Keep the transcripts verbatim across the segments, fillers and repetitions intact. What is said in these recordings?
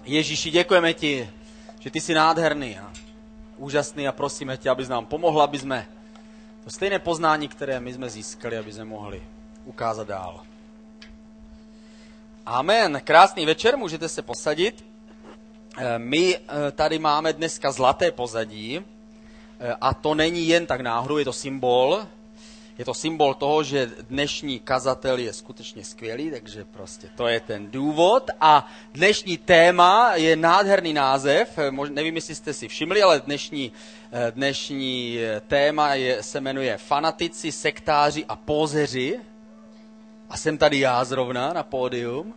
Ježíši, děkujeme ti, že ty jsi nádherný a úžasný a prosíme tě, abys nám pomohl, aby jsme to stejné poznání, které my jsme získali, aby jsme mohli ukázat dál. Amen. Krásný večer, můžete se posadit. My tady máme dneska zlaté pozadí a to není jen tak náhodou, je to symbol. Je to symbol toho, že dnešní kazatel je skutečně skvělý, takže prostě to je ten důvod. A dnešní téma je nádherný název, nevím, jestli jste si všimli, ale dnešní, dnešní téma je, se jmenuje Fanatici, sektáři a pózeři. A jsem tady já zrovna na pódium.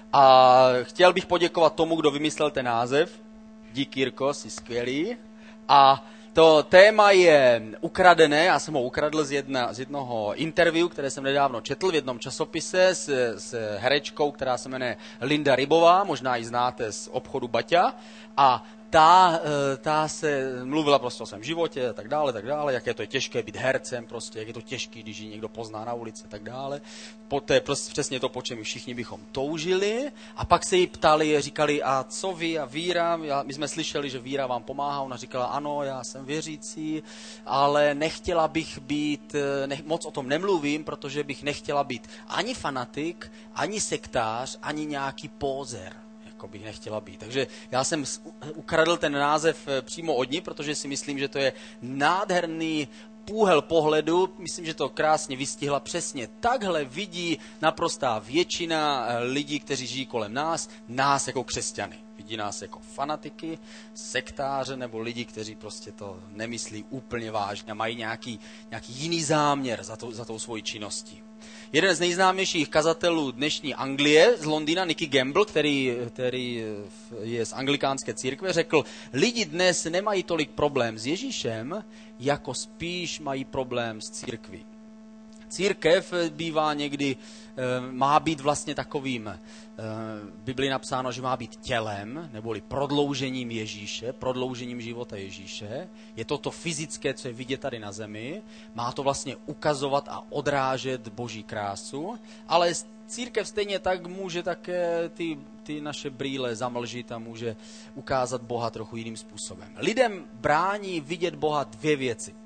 A chtěl bych poděkovat tomu, kdo vymyslel ten název. Díky, Jirko, jsi skvělý. A to téma je ukradené, já jsem ho ukradl z, jedna, z jednoho interview, které jsem nedávno četl v jednom časopise s, s herečkou, která se jmenuje Linda Rybová, možná ji znáte z obchodu Baťa. A ta, ta se mluvila prostě o svém životě a tak dále, tak dále, jak je to těžké být hercem, prostě, jak je to těžké, když ji někdo pozná na ulici a tak dále. To je prostě přesně to, po čem všichni bychom toužili. A pak se jí ptali, říkali, a co vy a víra? My jsme slyšeli, že víra vám pomáhá. Ona říkala, ano, já jsem věřící, ale nechtěla bych být, ne, moc o tom nemluvím, protože bych nechtěla být ani fanatik, ani sektář, ani nějaký pózer. Jako bych nechtěla být. Takže já jsem ukradl ten název přímo od ní, protože si myslím, že to je nádherný úhel pohledu. Myslím, že to krásně vystihla přesně. Takhle vidí naprostá většina lidí, kteří žijí kolem nás, nás jako křesťany. Vidí nás jako fanatiky, sektáře nebo lidi, kteří prostě to nemyslí úplně vážně a mají nějaký, nějaký jiný záměr za, to, za tou svojí činností. Jeden z nejznámějších kazatelů dnešní Anglie, z Londýna, Nicky Gamble, který, který je z anglikánské církve, řekl, lidi dnes nemají tolik problém s Ježíšem, jako spíš mají problém s církví. Církev bývá někdy, má být vlastně takovým, v Biblii napsáno, že má být tělem, neboli prodloužením Ježíše, prodloužením života Ježíše. Je to to fyzické, co je vidět tady na zemi. Má to vlastně ukazovat a odrážet Boží krásu, ale církev stejně tak může také ty, ty naše brýle zamlžit a může ukázat Boha trochu jiným způsobem. Lidem brání vidět Boha dvě věci.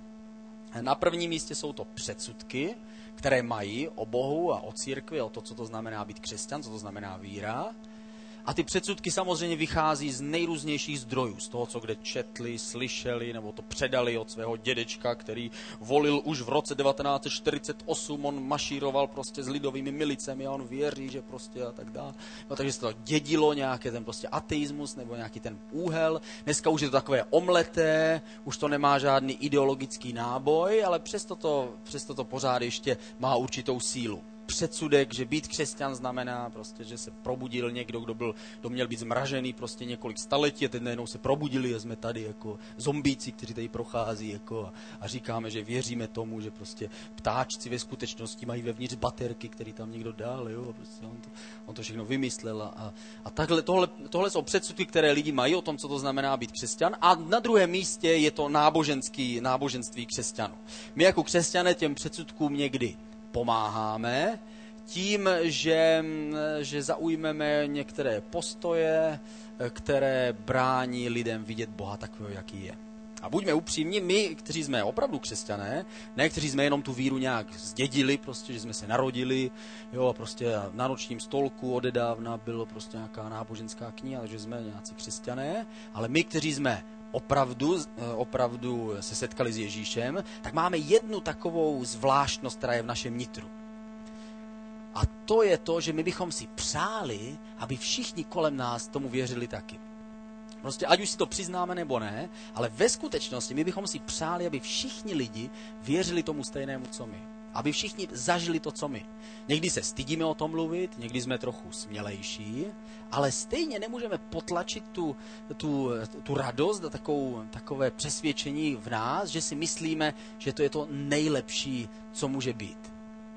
Na prvním místě jsou to předsudky, které mají o Bohu a o církvi, o to, co to znamená být křesťan, co to znamená víra. A ty předsudky samozřejmě vychází z nejrůznějších zdrojů, z toho, co kde četli, slyšeli, nebo to předali od svého dědečka, který volil už v roce devatenáct set čtyřicet osm, on mašíroval prostě s lidovými milicemi a on věří, že prostě a tak dále. No, takže se to dědilo, nějaký ten prostě ateismus nebo nějaký ten úhel. Dneska už je to takové omleté, už to nemá žádný ideologický náboj, ale přesto to, přesto to pořád ještě má určitou sílu. Předsudek, že být křesťan znamená prostě, že se probudil někdo, kdo, byl, kdo měl být zmražený prostě několik staletí a teď najednou se probudili a jsme tady jako zombíci, kteří tady prochází jako a, a říkáme, že věříme tomu, že prostě ptáčci ve skutečnosti mají vevnitř baterky, který tam někdo dal, jo, a prostě on to, on to všechno vymyslel a, a takhle, tohle, tohle jsou předsudky, které lidi mají o tom, co to znamená být křesťan a na druhém místě je to náboženský, náboženství křesťanů. My jako křesťané těm předsudkům někdy pomáháme tím, že, že zaujmeme některé postoje, které brání lidem vidět Boha takového, jaký je. A buďme upřímní, my, kteří jsme opravdu křesťané, ne kteří jsme jenom tu víru nějak zdědili, prostě, že jsme se narodili, jo, a prostě na nočním stolku odedávna bylo prostě nějaká náboženská kniha, takže jsme nějací křesťané, ale my, kteří jsme opravdu, opravdu se setkali s Ježíšem, tak máme jednu takovou zvláštnost, která je v našem nitru. A to je to, že my bychom si přáli, aby všichni kolem nás tomu věřili taky. Prostě ať už si to přiznáme nebo ne, ale ve skutečnosti my bychom si přáli, aby všichni lidi věřili tomu stejnému, co my. Aby všichni zažili to, co my. Někdy se stydíme o tom mluvit, někdy jsme trochu smělejší, ale stejně nemůžeme potlačit tu, tu, tu radost a takovou, takové přesvědčení v nás, že si myslíme, že to je to nejlepší, co může být.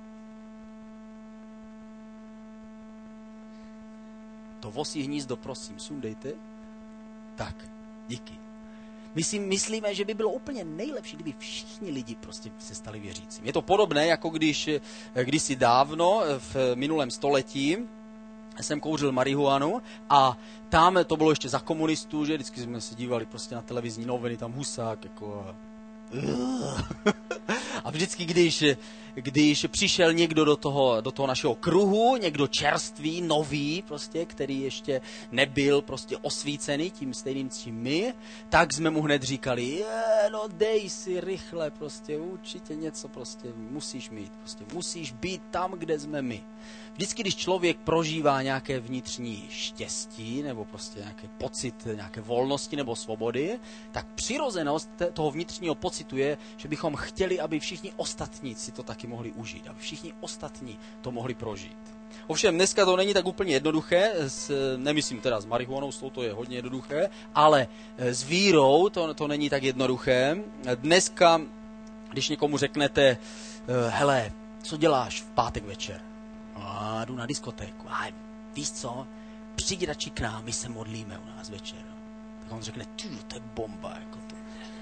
To vosí hnízdo, prosím, sundejte. Tak, díky. My si myslíme, že by bylo úplně nejlepší, kdyby všichni lidi prostě se stali věřícími. Je to podobné, jako když kdysi dávno v minulém století jsem kouřil marihuanu a tam to bylo ještě za komunistů, že vždycky jsme se dívali prostě na televizní noviny, tam Husák, jako a... A vždycky, když, když přišel někdo do toho, do toho našeho kruhu, někdo čerstvý, nový, prostě, který ještě nebyl prostě osvícený tím stejným čím my, tak jsme mu hned říkali, je, no dej si rychle, prostě určitě něco prostě musíš mít, prostě musíš být tam, kde jsme my. Vždycky, když člověk prožívá nějaké vnitřní štěstí nebo prostě nějaký pocit nějaké volnosti nebo svobody, tak přirozenost toho vnitřního pocitu je, že bychom chtěli, aby všichni ostatní si to taky mohli užít, aby všichni ostatní to mohli prožít. Ovšem, dneska to není tak úplně jednoduché, s, nemyslím teda s marihuanou, s tou to je hodně jednoduché, ale s vírou to, to není tak jednoduché. Dneska, když někomu řeknete, hele, co děláš v pátek večer? A jdu na diskotéku. A víš co? Přijď radši k nám, my se modlíme u nás večer. Tak on řekne, ty, to je bomba. Jako to.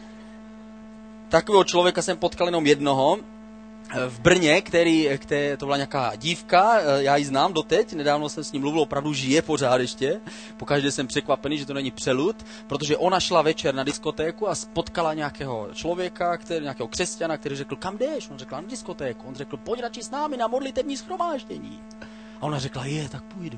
Takového člověka jsem potkal jenom jednoho v Brně, který, který, to byla nějaká dívka, já ji znám doteď, nedávno jsem s ním mluvil, opravdu žije pořád ještě. Pokaždé jsem překvapený, že to není přelud, protože ona šla večer na diskotéku a potkala nějakého člověka, který, nějakého křesťana, který řekl, kam jdeš? On řekl, na diskotéku. On řekl, pojď radši s námi na modlitevní shromáždění. A ona řekla, je, tak půjdu.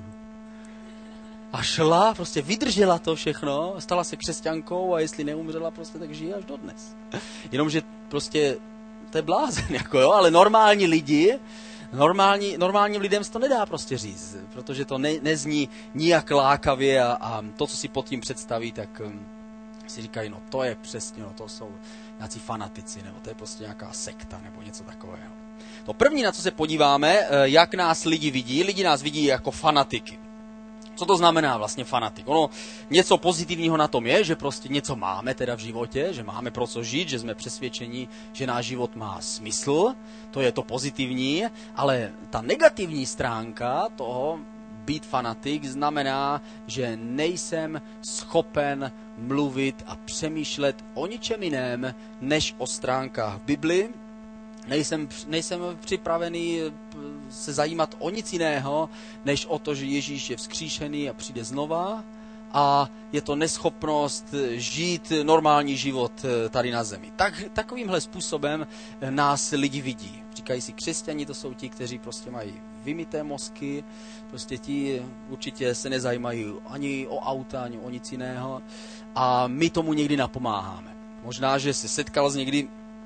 A šla, prostě vydržela to všechno, stala se křesťankou a jestli neumřela, prostě tak žije až dodnes. Jenomže prostě to je blázen, jako jo, ale normální lidi, normální, normálním lidem se to nedá prostě říct, protože to ne, nezní nijak lákavě a, a to, co si pod tím představí, tak um, si říkají, no to je přesně, no to jsou nějací fanatici, nebo to je prostě nějaká sekta, nebo něco takového. To první, na co se podíváme, jak nás lidi vidí, lidi nás vidí jako fanatiky. Co to znamená vlastně fanatik? Ono, něco pozitivního na tom je, že prostě něco máme teda v životě, že máme pro co žít, že jsme přesvědčeni, že náš život má smysl, to je to pozitivní, ale ta negativní stránka toho být fanatik znamená, že nejsem schopen mluvit a přemýšlet o ničem jiném, než o stránkách v Bibli. Nejsem, nejsem připravený se zajímat o nic jiného, než o to, že Ježíš je vzkříšený a přijde znova. A je to neschopnost žít normální život tady na zemi. Tak, takovýmhle způsobem nás lidi vidí. Říkají si, křesťani to jsou ti, kteří prostě mají vymyté mozky, prostě ti určitě se nezajímají ani o auta, ani o nic jiného. A my tomu někdy napomáháme. Možná, že se setkal s někdy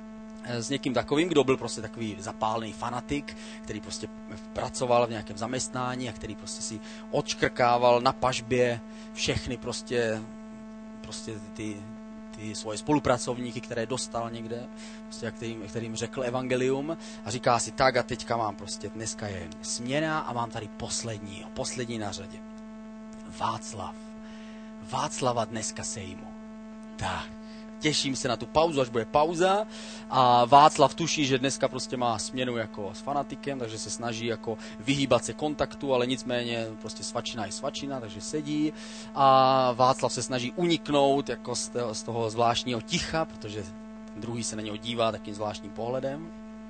s někým takovým, kdo byl prostě takový zapálený fanatik, který prostě pracoval v nějakém zaměstnání a který prostě si odškrkával na pažbě všechny prostě, prostě ty, ty svoje spolupracovníky, které dostal někde, prostě kterým, kterým řekl evangelium a říká si tak a teďka mám prostě, dneska je směna a mám tady poslední, poslední na řadě. Václav. Václava dneska sejmu. Tak. Těším se na tu pauzu, až bude pauza a Václav tuší, že dneska prostě má směnu jako s fanatikem, takže se snaží jako vyhýbat se kontaktu, ale nicméně prostě svačina je svačina, takže sedí a Václav se snaží uniknout jako z toho, z toho zvláštního ticha, protože ten druhý se na něho dívá takým zvláštním pohledem.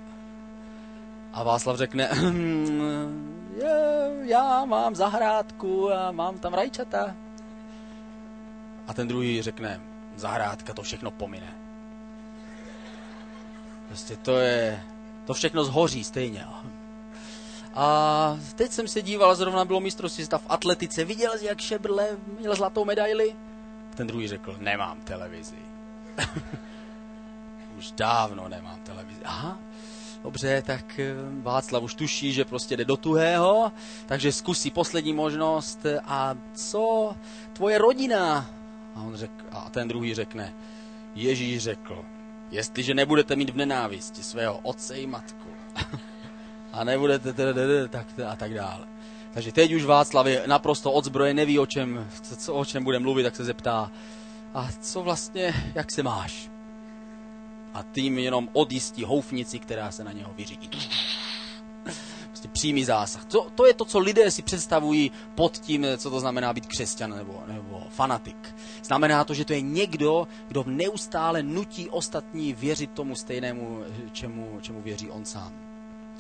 A Václav řekne, já mám zahrádku a mám tam rajčata. A ten druhý řekne, zahrádka, to všechno pomine. Prostě to je, to všechno zhoří stejně. A teď jsem se díval, zrovna bylo mistrovství světa v atletice, viděl jsi, jak Šebrle měl zlatou medaili? Ten druhý řekl, nemám televizi. Už dávno nemám televizi. Aha, dobře, tak Václav už tuší, že prostě jde do tuhého, takže zkusí poslední možnost. A co tvoje rodina? A, on řek, a ten druhý řekne, Ježíš řekl, jestliže nebudete mít v nenávisti svého otce i matku a nebudete tak a tak dále. Takže teď už Václav je naprosto odzbrojen, neví o čem, co, o čem bude mluvit, tak se zeptá, a co vlastně, jak se máš? A tím jenom odjistí houfnici, která se na něho vyřídí. Prostě přímý zásah. To, to je to, co lidé si představují pod tím, co to znamená být křesťan nebo, nebo fanatik. Znamená to, že to je někdo, kdo neustále nutí ostatní věřit tomu stejnému, čemu, čemu věří on sám.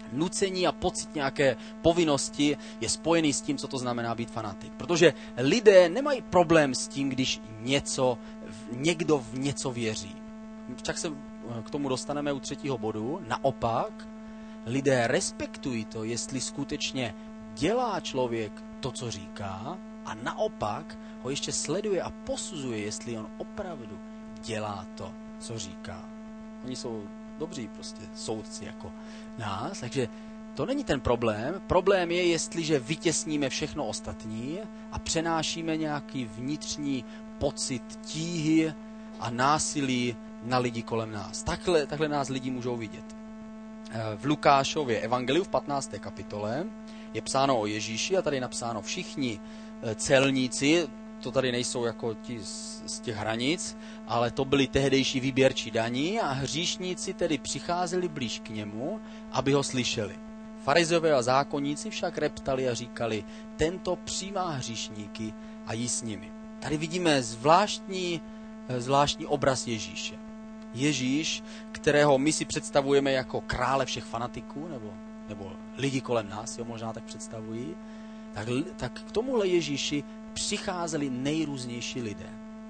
nucení a pocit nějaké povinnosti je spojený s tím, co to znamená být fanatik. Protože lidé nemají problém s tím, když něco, někdo v něco věří. Však se k tomu dostaneme u třetího bodu. Naopak, lidé respektují to, jestli skutečně dělá člověk to, co říká, a naopak ho ještě sleduje a posuzuje, jestli on opravdu dělá to, co říká. Oni jsou dobří prostě soudci jako nás, takže to není ten problém. Problém je, jestliže vytěsníme všechno ostatní a přenášíme nějaký vnitřní pocit tíhy a násilí na lidi kolem nás. Takhle, takhle nás lidi můžou vidět. V Lukášově evangeliu v patnácté kapitole je psáno o Ježíši a tady je napsáno všichni celníci, to tady nejsou jako ti z, z těch hranic, ale to byli tehdejší výběrčí daní a hříšníci tedy přicházeli blíž k němu, aby ho slyšeli. Farizové a zákonníci však reptali a říkali, tento přijímá hříšníky a jí s nimi. Tady vidíme zvláštní, zvláštní obraz Ježíše. Ježíš, kterého my si představujeme jako krále všech fanatiků, nebo, nebo lidi kolem nás si ho možná tak představují, tak, tak k tomuhle Ježíši přicházeli nejrůznější lidé.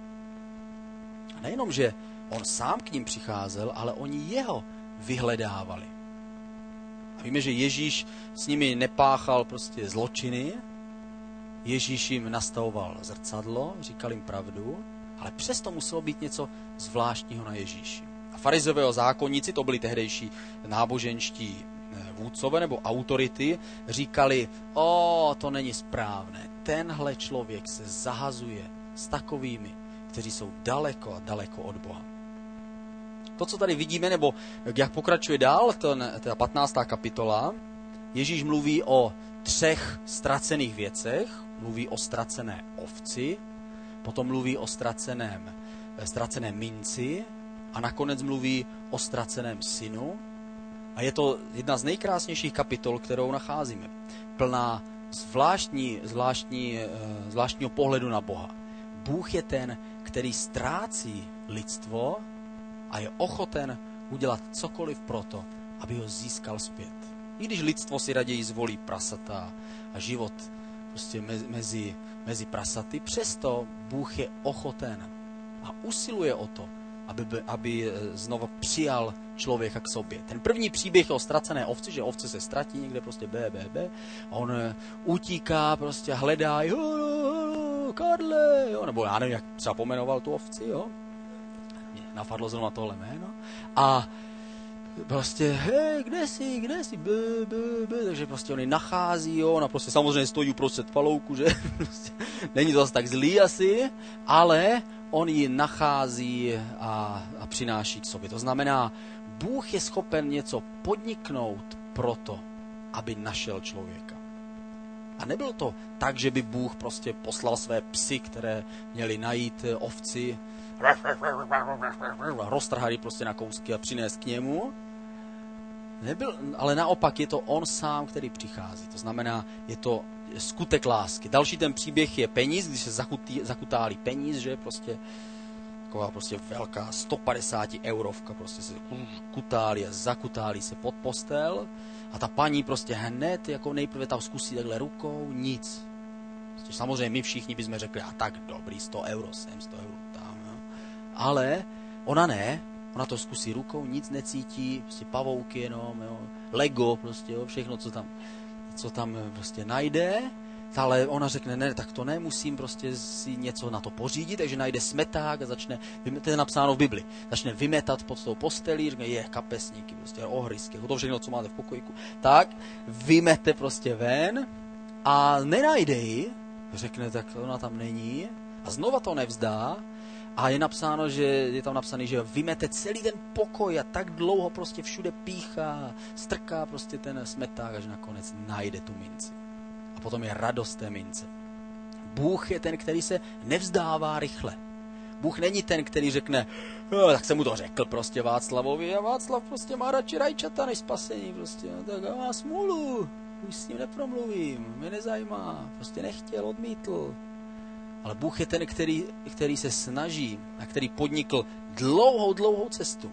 A nejenom, že on sám k ním přicházel, ale oni jeho vyhledávali. A víme, že Ježíš s nimi nepáchal prostě zločiny, Ježíš jim nastavoval zrcadlo, říkal jim pravdu, ale přesto muselo být něco zvláštního na Ježíši. A farizové a zákonníci, to byli tehdejší náboženští vůdcové nebo autority, říkali, o, to není správné, tenhle člověk se zahazuje s takovými, kteří jsou daleko a daleko od Boha. To, co tady vidíme, nebo jak pokračuje dál, ta patnáctá kapitola, Ježíš mluví o třech ztracených věcech, mluví o ztracené ovci, potom mluví o ztraceném, ztracené minci a nakonec mluví o ztraceném synu. A je to jedna z nejkrásnějších kapitol, kterou nacházíme. Plná zvláštní, zvláštní, zvláštního pohledu na Boha. Bůh je ten, který ztrácí lidstvo a je ochoten udělat cokoliv proto, aby ho získal zpět. I když lidstvo si raději zvolí prasata a život prostě mezi, mezi prasaty, přesto Bůh je ochoten a usiluje o to, aby, aby znovu přijal člověka k sobě. Ten první příběh je o ztracené ovci, že ovce se ztratí někde prostě bé, bé, bé. A on utíká, prostě hledá, jo, jo, Karle, jo, nebo já nevím, jak třeba pomenoval tu ovci, jo. Napadlo zrovna tohle jméno. A prostě, hej, kde jsi, kde jsi, bé, bé, bé. Takže prostě on ji nachází, jo, ona prostě samozřejmě stojí uprostřed palouku, že není to zase tak zlý asi, ale on ji nachází a, a přináší k sobě. To znamená, Bůh je schopen něco podniknout proto, aby našel člověka. A nebylo to tak, že by Bůh prostě poslal své psy, které měly najít ovci, roztrhali prostě na kousky a přinést k němu. Nebyl, ale naopak je to on sám, který přichází. To znamená, je to skutek lásky. Další ten příběh je peníz, když se zakutí, zakutálí peníz, že prostě taková prostě velká sto padesát eurovka prostě se kutálí a zakutálí se pod postel a ta paní prostě hned jako nejprve tam zkusí takhle rukou, nic. Prostě samozřejmě my všichni bychom řekli, a tak dobrý, sto euro sem, sto euro tam, jo. Ale ona ne, ona to zkusí rukou, nic necítí, prostě pavouky jenom, jo, Lego prostě, jo, všechno, co tam, co tam prostě najde, ale ona řekne, ne, tak to ne, musím prostě si něco na to pořídit, takže najde smeták a začne, to je napsáno v Bibli, začne vymetat pod tou postelí, řekne, je, kapesníky, prostě ohrysky, to všechno, co máte v pokojíku, tak vymete prostě ven a nenajde ji, řekne, tak ona tam není a znova to nevzdá a je napsáno, že je tam napsaný, že vymete celý ten pokoj a tak dlouho prostě všude píchá, strká prostě ten smeták, až nakonec najde tu minci. A potom je radost té mince. Bůh je ten, který se nevzdává rychle. Bůh není ten, který řekne, no, tak jsem mu to řekl prostě Václavovi a Václav prostě má radši rajčata než spasení. Prostě, no, tak já má smůlu, už s ním nepromluvím, mě nezajímá, prostě nechtěl, odmítl. Ale Bůh je ten, který, který se snaží a který podnikl dlouhou, dlouhou cestu,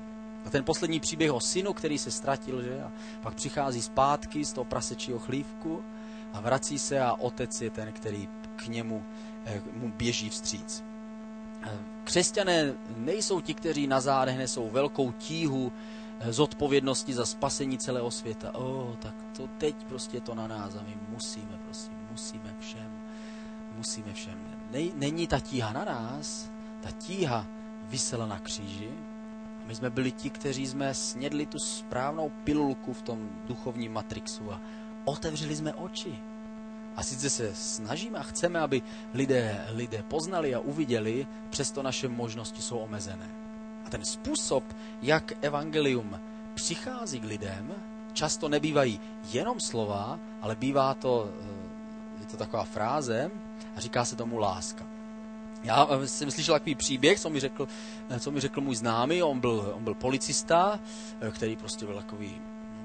A ten poslední příběh o synu, který se ztratil, že? A pak přichází zpátky z toho prasečího chlívku a vrací se a otec je ten, který k němu mu běží vstříc. Křesťané nejsou ti, kteří na zádech nesou velkou tíhu zodpovědnosti za spasení celého světa. Oh, tak to teď prostě je to na nás a my musíme, prostě musíme všem, musíme všem. Není ta tíha na nás, ta tíha visela na kříži. My jsme byli ti, kteří jsme snědli tu správnou pilulku v tom duchovním matrixu a otevřeli jsme oči. A sice se snažíme a chceme, aby lidé, lidé poznali a uviděli, přesto naše možnosti jsou omezené. A ten způsob, jak evangelium přichází k lidem, často nebývají jenom slova, ale bývá to, je to taková fráze a říká se tomu láska. Já jsem slyšel takový příběh, co mi řekl, co mi řekl můj známý, on byl, on byl policista, který prostě byl takový...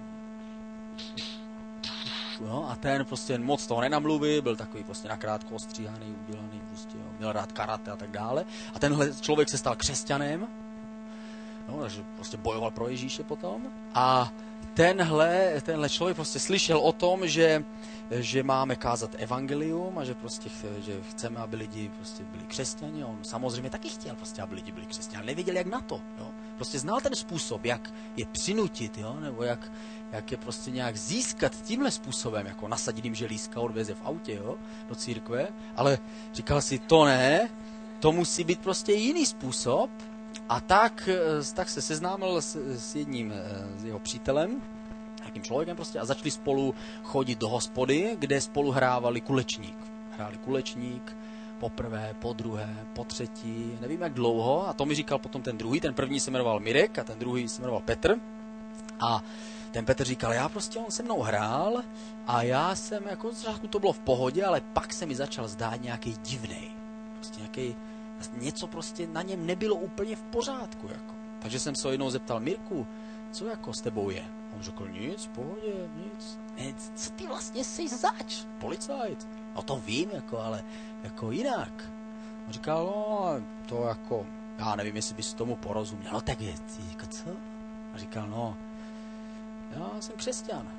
No, a ten prostě moc toho nenamluvil, byl takový prostě nakrátko ostříhaný, udělaný, prostě, jo, měl rád karate a tak dále. A tenhle člověk se stal křesťanem, no, takže prostě bojoval pro Ježíše potom. A tenhle, tenhle člověk prostě slyšel o tom, že, že máme kázat evangelium a že prostě že chceme, aby lidi prostě byli křesťani. On samozřejmě taky chtěl, prostě, aby lidi byli křesťani, ale nevěděl, jak na to. Jo. Prostě znal ten způsob, jak je přinutit, jo, nebo jak, jak je prostě nějak získat tímhle způsobem, jako nasadit jim želízka, odveze v autě, jo, do církve, ale říkal si, to ne, to musí být prostě jiný způsob. A tak, tak se seznámil s, s jedním s jeho přítelem, jakým člověkem prostě, a začali spolu chodit do hospody, kde spolu hrávali kulečník. Hráli kulečník poprvé, po druhé, po třetí, nevím jak dlouho, a to mi říkal potom ten druhý, ten první se jmenoval Mirek a ten druhý se jmenoval Petr. A ten Petr říkal, já prostě, on se mnou hrál a já jsem, jako to bylo v pohodě, ale pak se mi začal zdát nějaký divnej. Prostě nějaký něco prostě na něm nebylo úplně v pořádku, jako. Takže jsem se jednou zeptal, Mirku, co jako s tebou je? On řekl, nic, v pohodě, nic. E, co ty vlastně jsi zač? Policajt. No to vím, jako, ale jako jinak. On říkal, no, to jako, já nevím, jestli bys tomu porozuměl. No tak je, ty, jako co? A říkal, no, já jsem křesťan.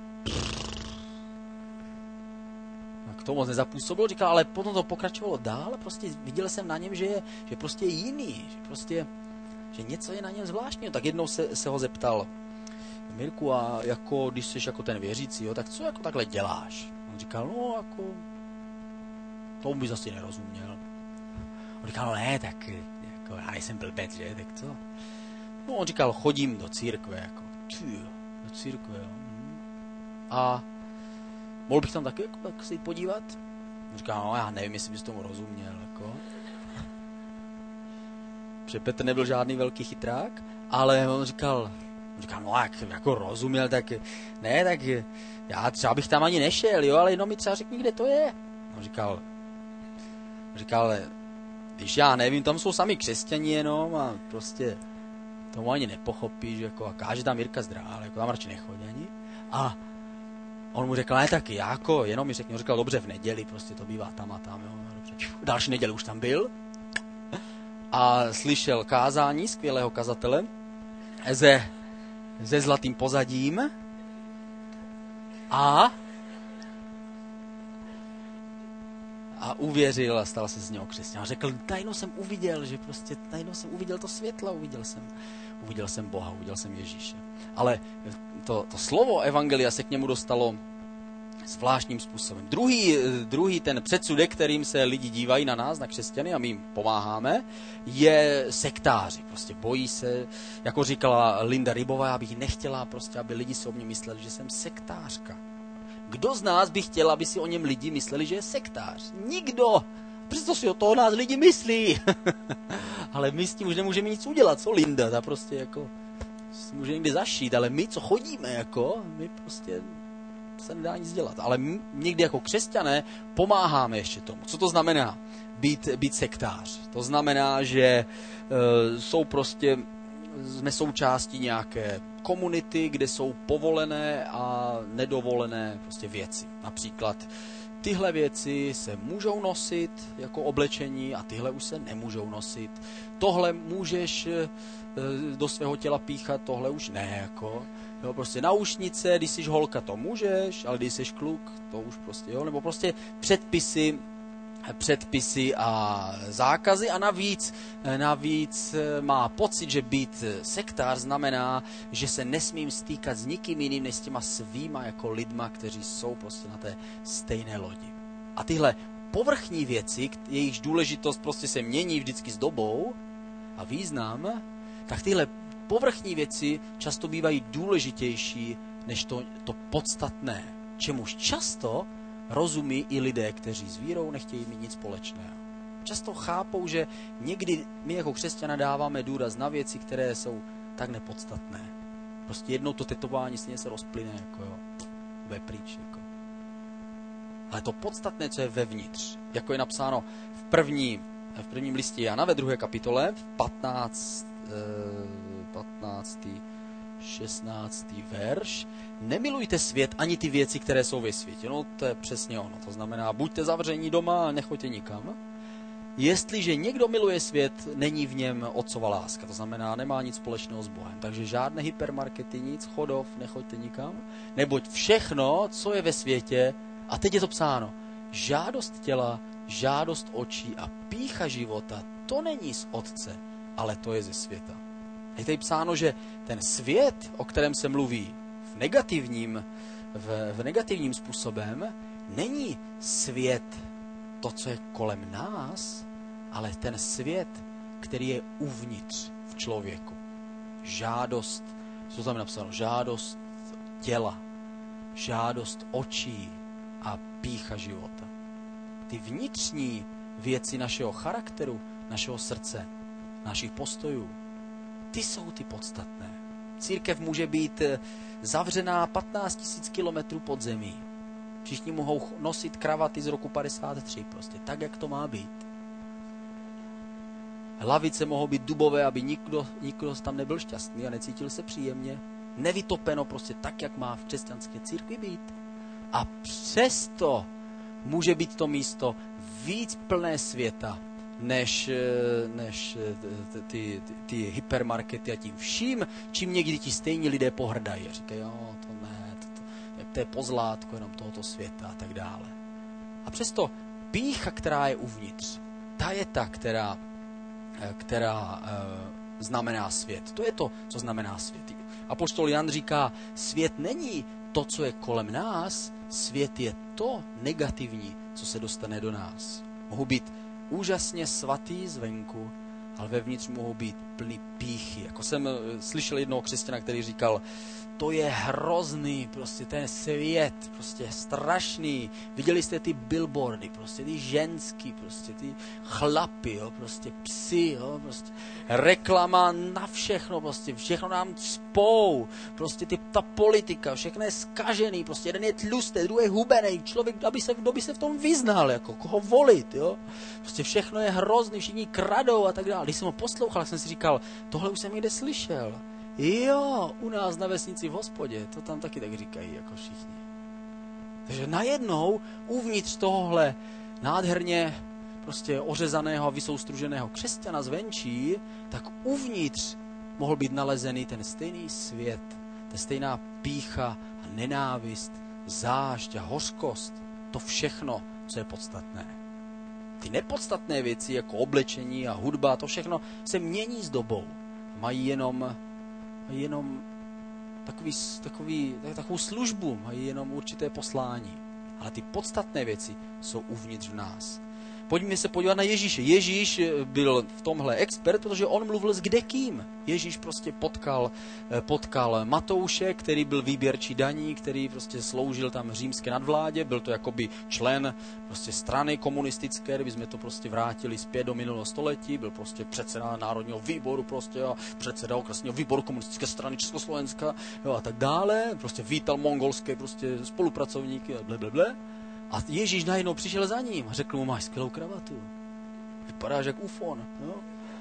K tomu moc nezapůsobil, říkal, ale potom to pokračovalo dál a prostě viděl jsem na něm, že je, že prostě je jiný, že prostě, že něco je na něm zvláštního. Tak jednou se, se ho zeptal, Mirku, a jako, když jsi jako ten věřící, jo, tak co jako takhle děláš? On říkal, no jako, tomu bys asi nerozuměl. On říkal, no ne, tak jako, já nejsem blbec, že, tak co? No on říkal, chodím do církve, jako, tý, do církve, jo. A mohl bych tam taky jako, tak se jít podívat? On říkal, no já nevím, jestli bys tomu rozuměl, jako. Protože Petr nebyl žádný velký chytrák, ale on říkal, on říkal, no jak jako rozuměl, tak ne, tak já třeba bych tam ani nešel, jo, ale jenom mi třeba řekni, kde to je. On říkal, on říkal, když já nevím, tam jsou sami křesťani jenom a prostě tomu ani nepochopíš, jako a káže tam Jirka zdrál, jako tam radši nechodí ani. A on mu řekl, ne, tak jako, jenom mi řekni, on říkal, dobře, v neděli, prostě to bývá tam a tam, jo, dobře. Další neděli už tam byl a slyšel kázání skvělého kazatele ze, ze zlatým pozadím a a uvěřil a stal se z něho křesťan. Řekl, najednou jsem uviděl, že prostě, najednou jsem uviděl to světlo, uviděl jsem, uviděl jsem Boha, uviděl jsem Ježíše. Ale to, to slovo evangelia se k němu dostalo zvláštním způsobem. Druhý, druhý ten předsudek, kterým se lidi dívají na nás, na křesťany, a my jim pomáháme, je sektáři. Prostě bojí se, jako říkala Linda Rybová, já bych nechtěla, prostě, aby lidi si o mě mysleli, že jsem sektářka. Kdo z nás by chtěl, aby si o něm lidi mysleli, že je sektář? Nikdo! Přesto si o toho nás lidi myslí. Ale my s tím už nemůžeme nic udělat, co Linda? Ta prostě jako si může někdy zašít, ale my, co chodíme, jako, my prostě se nedá nic dělat. Ale my někdy jako křesťané pomáháme ještě tomu. Co to znamená být, být sektář? To znamená, že uh, jsou prostě, jsme součástí nějaké komunity, kde jsou povolené a nedovolené prostě věci. Například tyhle věci se můžou nosit jako oblečení a tyhle už se nemůžou nosit. Tohle můžeš do svého těla píchat, tohle už ne, jako. Jo, prostě náušnice, když jsi holka, to můžeš, ale když jsi kluk, to už prostě, jo, nebo prostě předpisy, předpisy a zákazy a navíc, navíc má pocit, že být sektář znamená, že se nesmím stýkat s nikým jiným, než s těma svýma jako lidma, kteří jsou prostě na té stejné lodi. A tyhle povrchní věci, jejichž důležitost prostě se mění vždycky s dobou a význam, tak tyhle povrchní věci často bývají důležitější než to, to podstatné, čemuž často rozumí i lidé, kteří s vírou nechtějí mít nic společného. Často chápou, že někdy my jako křesťané dáváme důraz na věci, které jsou tak nepodstatné. Prostě jednou to tetování stejně se rozplyne, jako jo, bude pryč, jako. Ale to podstatné, co je vevnitř, jako je napsáno v, první, v prvním listě Jana ve druhé kapitole, v patnáctý šestnáctý verš. Nemilujte svět ani ty věci, které jsou ve světě. No to je přesně ono. To znamená, buďte zavření doma a nechoďte nikam. Jestliže někdo miluje svět, není v něm otcova láska. To znamená, nemá nic společného s Bohem. Takže žádné hypermarkety, nic, chodov, nechoďte nikam. Neboť všechno, co je ve světě, a teď je to psáno, žádost těla, žádost očí a pýcha života, to není z Otce, ale to je ze světa. Je tady psáno, že ten svět, o kterém se mluví v negativním, v, v negativním způsobem, není svět to, co je kolem nás, ale ten svět, který je uvnitř v člověku. Žádost, co tam je napsáno, žádost těla, žádost očí a pýcha života. Ty vnitřní věci našeho charakteru, našeho srdce, našich postojů, ty jsou ty podstatné. Církev může být zavřená patnáct tisíc kilometrů pod zemí. Všichni mohou nosit kravaty z roku padesát tři, prostě tak, jak to má být. Lavice mohou být dubové, aby nikdo, nikdo tam nebyl šťastný a necítil se příjemně. Nevytopeno prostě tak, jak má v křesťanské církvi být. A přesto může být to místo víc plné světa, než, než ty, ty, ty hypermarkety a tím vším, čím někdy ti stejní lidé pohrdají. Říkají, jo, to ne, to, to, to je pozlátko jenom tohoto světa a tak dále. A přesto pýcha, která je uvnitř, ta je ta, která, která e, znamená svět. To je to, co znamená svět. Apoštol Jan říká, svět není to, co je kolem nás, svět je to negativní, co se dostane do nás. Mohu být úžasně svatý zvenku, ale vevnitř mohou být plný pýchy. Jako jsem slyšel jednoho křesťana, který říkal, to je hrozný, prostě ten svět, prostě strašný. Viděli jste ty billboardy, prostě ty ženský, prostě ty chlapy, jo, prostě psy, jo, prostě reklama na všechno, prostě všechno nám spou, prostě ty, ta politika, všechno je zkažený, prostě jeden je tlustý, druhý je hubený, člověk, aby se, kdo by se v tom vyznal, jako koho volit, jo. Prostě všechno je hrozný, všichni kradou a tak dále. Když jsem ho poslouchal, jsem si říkal, tohle už jsem někde slyšel. Jo, u nás na vesnici v hospodě, to tam taky tak říkají, jako všichni. Takže najednou uvnitř tohohle nádherně prostě ořezaného a vysoustruženého křesťana zvenčí, tak uvnitř mohl být nalezený ten stejný svět, ta stejná pýcha a nenávist, zášť a hořkost, to všechno, co je podstatné. Ty nepodstatné věci, jako oblečení a hudba, to všechno se mění s dobou. Mají jenom jenom takový, takový, takovou službu, mají jenom určité poslání. Ale ty podstatné věci jsou uvnitř v nás. Pojďme se podívat na Ježíše. Ježíš byl v tomhle expert, protože on mluvil s kdekým. Ježíš prostě potkal, potkal Matouše, který byl výběrčí daní, který prostě sloužil tam římské nadvládě, byl to jakoby člen prostě strany komunistické, kdyby jsme to prostě vrátili zpět do minulého století, byl prostě předseda národního výboru prostě a předseda okresního výboru komunistické strany Československa, jo, a tak dále, prostě vítal mongolské prostě spolupracovníky a blablabla. A Ježíš najednou přišel za ním a řekl mu, máš skvělou kravatu. Vypadáš jak ufon. No?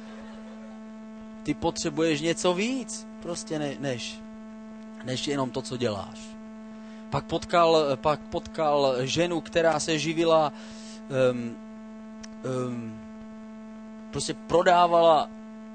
Ty potřebuješ něco víc, prostě ne, než, než jenom to, co děláš. Pak potkal, pak potkal ženu, která se živila, um, um, prostě prodávala,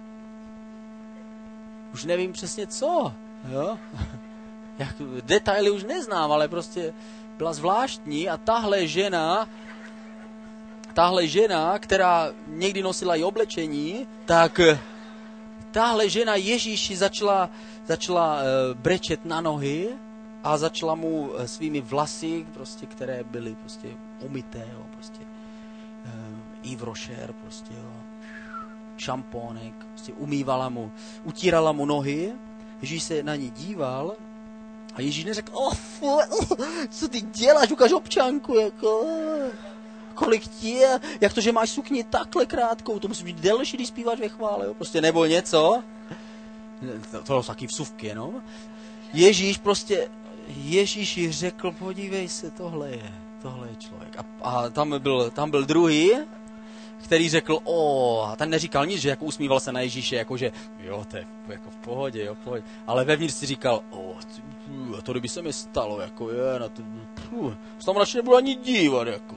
už nevím přesně co, jo? Jak, detaily už neznám, ale prostě byla zvláštní a tahle žena, tahle žena, která někdy nosila i oblečení, tak tahle žena Ježíši začala, začala uh, brečet na nohy a začala mu uh, svými vlasy, prostě, které byly prostě umyté, jo, prostě uh, Yves Rocher, prostě, jo, šampónek, prostě umývala mu, utírala mu nohy. Ježíš se na ní díval a Ježíš neřekl, oh, fu, co ty děláš, ukáž občanku, jako, kolik ti je, jak to, že máš sukni takhle krátkou, to musí být delší, když zpíváš ve chvále, jo, prostě, nebo něco. To, to jsou taky vsuvky jenom. Ježíš prostě, Ježíš jí řekl, podívej se, tohle je, tohle je člověk. A, a tam, byl, tam byl druhý, který řekl, o, a ten neříkal nic, že jako usmíval se na Ježíše, jakože, jo, to je jako v pohodě, jo, v pohodě. Ale vevnitř si říkal, o, to kdyby se mi stalo, jako, je, na to, se tam radši nebudu ani dívat, jako.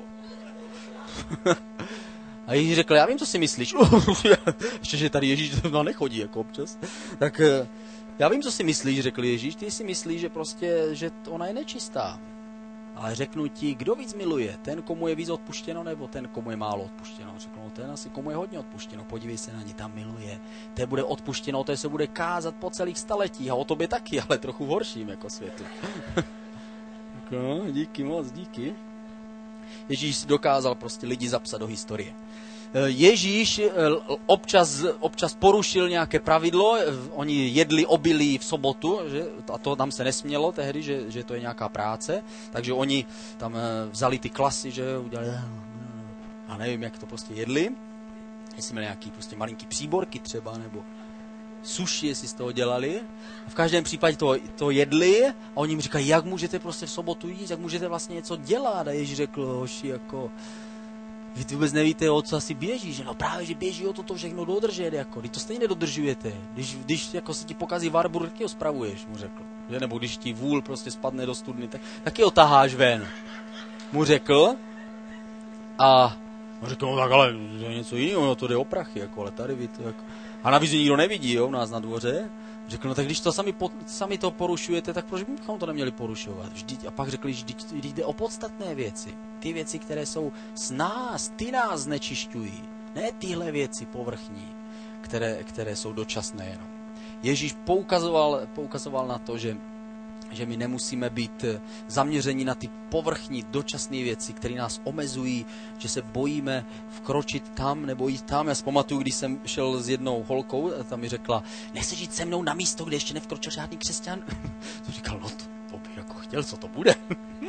A Ježíš řekl, já vím, co si myslíš. Ještě, že tady Ježíš nechodí, jako občas. Tak já vím, co si myslíš, řekl Ježíš. Ty si myslíš, že prostě, že ona je nečistá. Ale řeknu ti, kdo víc miluje? Ten, komu je víc odpuštěno, nebo ten, komu je málo odpuštěno? Řeknu, ten asi, komu je hodně odpuštěno. Podívej se na ní, tam miluje. Té bude odpuštěno, té se bude kázat po celých staletích. A o tobě taky, ale trochu v horším jako světu. No, díky moc, díky. Ježíš dokázal prostě lidi zapsat do historie. Ježíš občas, občas porušil nějaké pravidlo, oni jedli obilí v sobotu, že? A to tam se nesmělo tehdy, že, že to je nějaká práce, takže oni tam vzali ty klasy, že udělali, a nevím, jak to prostě jedli, jestli měli nějaký prostě malinký příborky třeba, nebo suši, jestli z toho dělali. V každém případě to, to jedli a oni jim říkají, jak můžete prostě v sobotu jíst, jak můžete vlastně něco dělat. A Ježíš řekl, hoši, jako, vy vůbec nevíte, o co asi běží, že no právě, že běží o toto všechno dodržet, jako, když to stejně nedodržujete. Když, když jako se ti pokazí Warburg, taky ho spravuješ, mu řekl. Že? Nebo když ti vůl prostě spadne do studny, tak taky ho taháš ven. Mu řekl. A on řekl, no tak ale to je něco jiného, no, to jde o prachy, jako, ale tady vy to jako. A navíc nikdo nevidí, jo, u nás na dvoře. Řekl, no tak když to sami, po, sami to porušujete, tak proč bychom to neměli porušovat? Vždyť, a pak řekli, že jde o podstatné věci. Ty věci, které jsou s nás, ty nás znečišťují. Ne tyhle věci povrchní, které, které jsou dočasné jenom. Ježíš poukazoval, poukazoval na to, že že my nemusíme být zaměřeni na ty povrchní, dočasné věci, které nás omezují, že se bojíme vkročit tam nebo jít tam. Já si pamatuju, když jsem šel s jednou holkou, tam mi řekla, nechceš jít se mnou na místo, kde ještě nevkročil žádný křesťan? To říkal, no to, to bych jako chtěl, co to bude?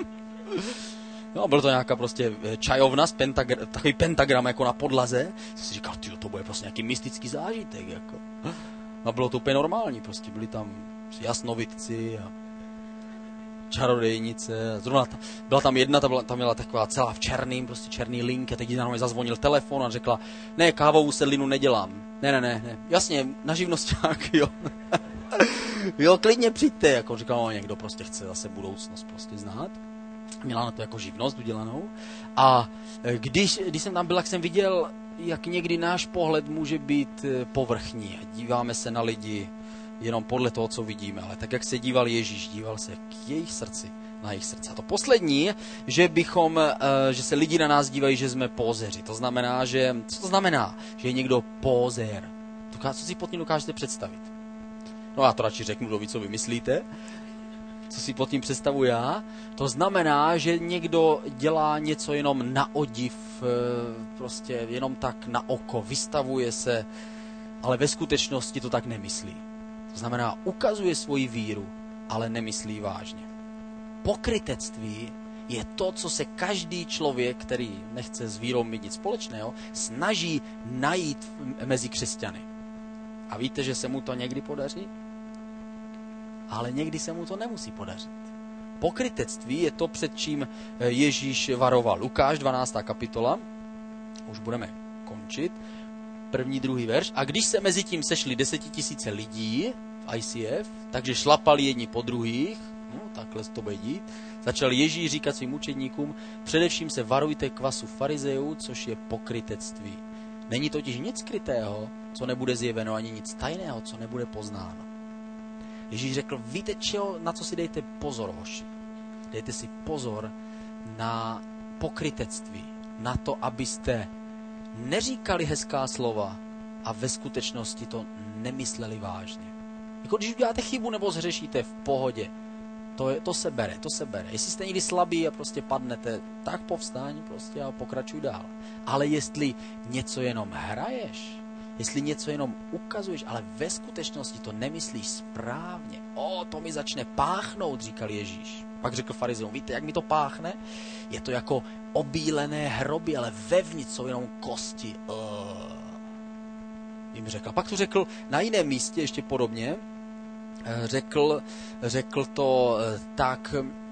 No, byl to nějaká prostě čajovna, s pentagr- takový pentagram jako na podlaze. Jsem si říkal, tyjo, to bude prostě nějaký mystický zážitek. Jako. A bylo to úplně normální, prostě byli tam jasnovidci a čarodejnice. Zrovna ta, byla tam jedna, ta byla, tam byla taková celá v černým, prostě černý link a teď na mě zazvonil telefon a řekla, ne, kávovou sedlinu nedělám. Ne, ne, ne, ne. Jasně, na živnosťák, jo. Jo, klidně přijďte, jako říkal, no, někdo prostě chce zase budoucnost prostě znát. Měla na to jako živnost udělanou. A když, když jsem tam byl, tak jsem viděl, jak někdy náš pohled může být povrchní. Díváme se na lidi jenom podle toho, co vidíme. Ale tak, jak se díval Ježíš, díval se k jejich srdci, na jejich srdce. A to poslední, že bychom, že se lidi na nás dívají, že jsme pózeři. To znamená, že, co to znamená? Že je někdo pózér. Co si pod tím dokážete představit? No já to radši řeknu, kdo ví, co vy myslíte. Co si pod tím představuji já? To znamená, že někdo dělá něco jenom na odiv, prostě jenom tak na oko, vystavuje se, ale ve skutečnosti to tak nemyslí. To znamená, ukazuje svoji víru, ale nemyslí vážně. Pokrytectví je to, co se každý člověk, který nechce s vírou mít nic společného, snaží najít mezi křesťany. A víte, že se mu to někdy podaří? Ale někdy se mu to nemusí podařit. Pokrytectví je to, před čím Ježíš varoval. Lukáš, dvanáctá kapitola, už budeme končit, první, druhý verš. A když se mezi tím sešli desetitisíce lidí v I C F, takže šlapali jedni po druhých, No, takhle to bude dít. Začal Ježíš říkat svým učedníkům, především se varujte kvasu farizejů, což je pokrytectví. Není totiž nic skrytého, co nebude zjeveno, ani nic tajného, co nebude poznáno. Ježíš řekl, víte, čeho, na co si dejte pozor, hoši? Dejte si pozor na pokrytectví, na to, abyste neříkali hezká slova a ve skutečnosti to nemysleli vážně. Jako když uděláte chybu nebo zhřešíte v pohodě, to, je, to se bere, to se bere. Jestli jste někdy slabí a prostě padnete, tak povstaň prostě a pokračuj dál. Ale jestli něco jenom hraješ, jestli něco jenom ukazuješ, ale ve skutečnosti to nemyslíš správně, o, to mi začne páchnout, říkal Ježíš. Pak řekl farizeům, víte, jak mi to páchne? Je to jako obílené hroby, ale vevnitř jsou jenom kosti. Uh. Jim řekl. Pak to řekl na jiném místě, ještě podobně, řekl, řekl to tak,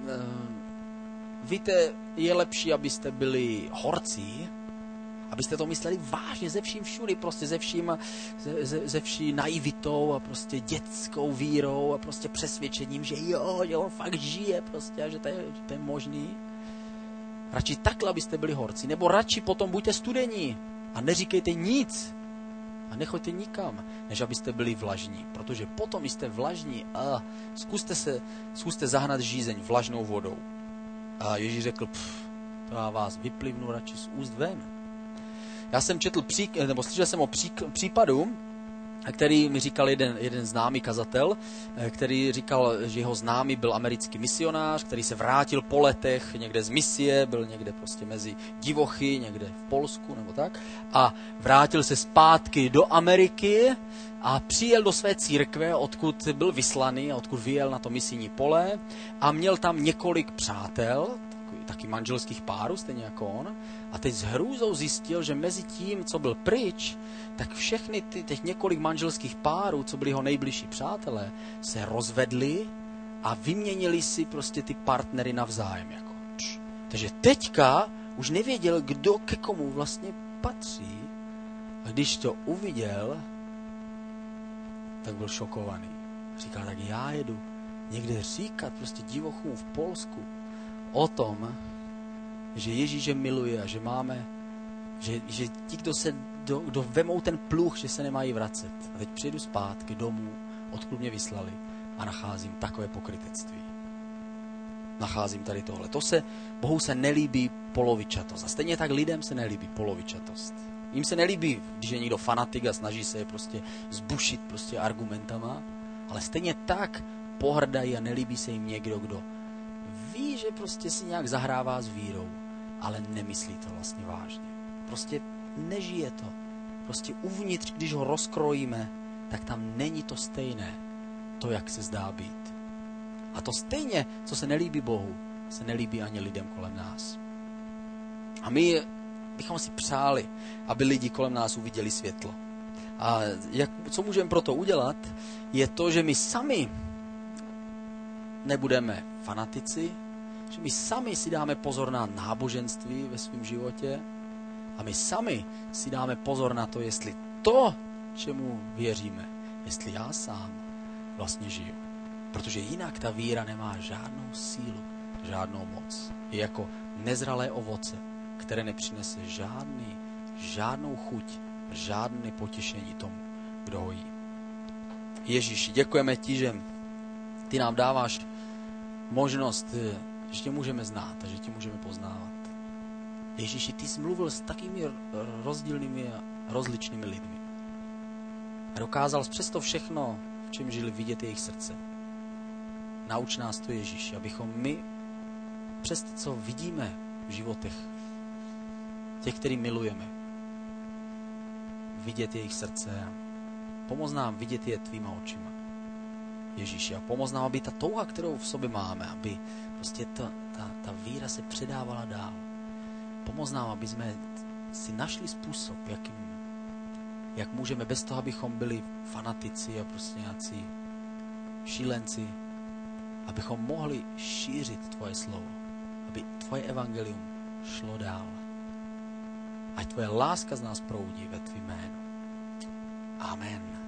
víte, je lepší, abyste byli horcí, abyste to mysleli vážně ze vším všudy, prostě ze vším, ze, ze, ze vší naivitou a prostě dětskou vírou a prostě přesvědčením, že jo, jo, on fakt žije prostě a že to je, že to je možný. Radši takhle, abyste byli horcí, nebo radši potom buďte studení a neříkejte nic a nechoďte nikam, než abyste byli vlažní, protože potom jste vlažní a zkuste, se, zkuste zahnat žízeň vlažnou vodou. A Ježíš řekl, pff, to já vás vyplivnu radši z úst ven. Já jsem četl, přík, nebo slyšel jsem o přík, případu, který mi říkal jeden, jeden známý kazatel, který říkal, že jeho známý byl americký misionář, který se vrátil po letech někde z misie, byl někde prostě mezi divochy, někde v Polsku nebo tak, a vrátil se zpátky do Ameriky a přijel do své církve, odkud byl vyslaný a odkud vyjel na to misijní pole a měl tam několik přátel, taky manželských párů, stejně jako on. A teď s hrůzou zjistil, že mezi tím, co byl pryč, tak všechny ty, těch několik manželských párů, co byli jeho nejbližší přátelé, se rozvedli a vyměnili si prostě ty partnery navzájem. Jako. Takže teďka už nevěděl, kdo ke komu vlastně patří. A když to uviděl, tak byl šokovaný. Říkal, tak já jedu někde říkat prostě divochům v Polsku o tom, že Ježíše miluje a že máme, že, že ti, kdo, se, kdo, kdo vemou ten pluh, že se nemají vracet. A teď přijedu zpátky domů, odkud mě vyslali a nacházím takové pokrytectví. Nacházím tady tohle. To se, Bohu se nelíbí polovičatost. A stejně tak lidem se nelíbí polovičatost. Jim se nelíbí, když je někdo fanatik a snaží se je prostě zbušit prostě argumentama, ale stejně tak pohrdají a nelíbí se jim někdo, kdo ví, že prostě si nějak zahrává s vírou, ale nemyslí to vlastně vážně. Prostě nežije to. Prostě uvnitř, když ho rozkrojíme, tak tam není to stejné, to, jak se zdá být. A to stejně, co se nelíbí Bohu, se nelíbí ani lidem kolem nás. A my bychom si přáli, aby lidi kolem nás uviděli světlo. A jak, co můžeme pro to udělat, je to, že my sami nebudeme fanatici, že my sami si dáme pozor na náboženství ve svém životě a my sami si dáme pozor na to, jestli to, čemu věříme, jestli já sám vlastně žiju. Protože jinak ta víra nemá žádnou sílu, žádnou moc. Je jako nezralé ovoce, které nepřinese žádný, žádnou chuť, žádné potěšení tomu, kdo ho jí. Ježíši, děkujeme ti, že ty nám dáváš možnost, že tě můžeme znát a že tě můžeme poznávat. Ježíši, ty jsi mluvil s takými rozdílnými a rozličnými lidmi. A dokázal jsi přesto všechno, v čem žili, vidět jejich srdce. Nauč nás to, Ježíši, abychom my přes to, co vidíme v životech těch, který milujeme, vidět jejich srdce a pomoz nám vidět je tvýma očima. Ježíši, a pomoz nám, aby ta touha, kterou v sobě máme, aby prostě ta, ta, ta víra se předávala dál. Pomoz nám, aby jsme si našli způsob, jakým, jak můžeme bez toho, abychom byli fanatici a prostě nějací šílenci, abychom mohli šířit tvoje slovo, aby tvoje evangelium šlo dál. Ať tvoje láska z nás proudí ve tvým jménu. Amen.